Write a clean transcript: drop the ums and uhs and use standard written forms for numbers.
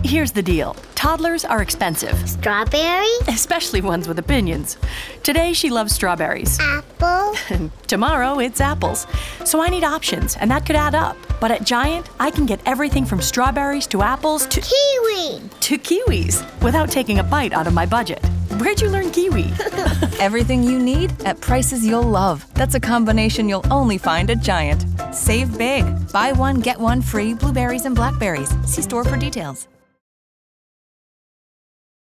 Here's the deal. Toddlers are expensive, Strawberry? especially ones with opinions. Today, she loves strawberries. Apple? Tomorrow, it's apples. So I need options, and that could add up. But at Giant, I can get everything from strawberries to apples to Kiwi! kiwis without taking a bite out of my budget. Where'd you learn kiwi? Everything you need at prices you'll love. That's a combination you'll only find at Giant. Save big. Buy one, get one free blueberries and blackberries. See store for details.